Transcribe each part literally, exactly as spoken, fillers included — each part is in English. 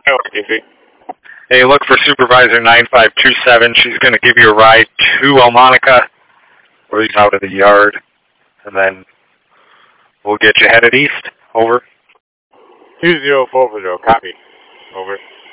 Over, D C. Hey, look for Supervisor nine five two seven. She's going to give you a ride to Elmonica, where he's out of the yard, and then we'll get you headed east. Over. two zero four zero, copy. Over.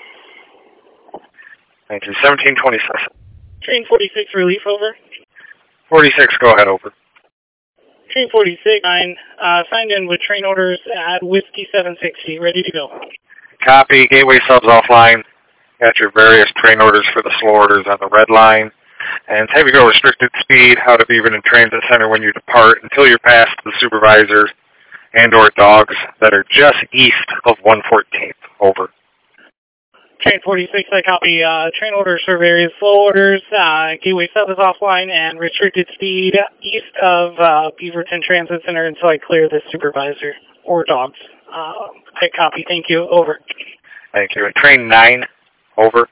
Thank you. seventeen twenty-six. Train forty-six, relief, over. forty-six, go ahead, over. Train forty-six, nine, uh, signed in with train orders at Whiskey seven sixty, ready to go. Copy. Gateway subs offline. Got your various train orders for the slow orders on the red line. And have you go restricted speed out of Beaverton Transit Center when you depart until you're past the supervisors and or dogs that are just east of one fourteenth. Over. Train forty-six, I copy. Uh, train orders for various slow orders. Uh, gateway sub is offline and restricted speed east of uh, Beaverton Transit Center until I clear the supervisor or dogs. Uh, I copy. Thank you. Over. Thank you. And train nine. Over.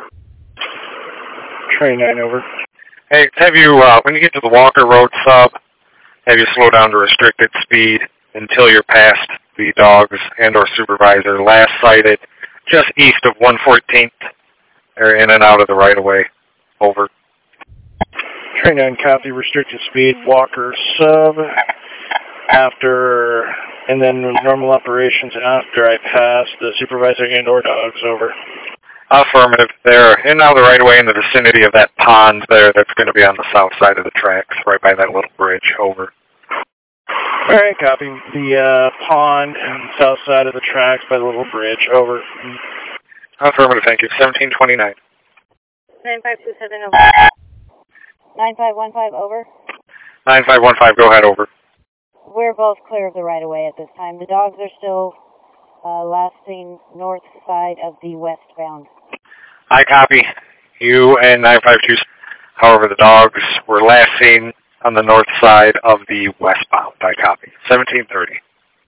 Train nine, over. Hey, have you, uh, when you get to the Walker Road sub, have you slow down to restricted speed until you're past the dogs and or supervisor last sighted just east of one fourteenth, or in and out of the right-of-way. Over. Train nine, copy. Restricted speed, Walker sub. After, and then normal operations after I pass the supervisor and or dogs. Over. Affirmative. They're in now the right away in the vicinity of that pond there that's going to be on the south side of the tracks, right by that little bridge. Over. All right, copy. The uh, pond and south side of the tracks by the little bridge. Over. Affirmative, thank you. seventeen twenty-nine. nine five two seven, over. nine five one five, over. nine five one five, go ahead, over. We're both clear of the right-of-way at this time. The dogs are still uh, last seen north side of the westbound. I copy. You and nine five two. However, the dogs were last seen on the north side of the westbound. I copy. seventeen thirty.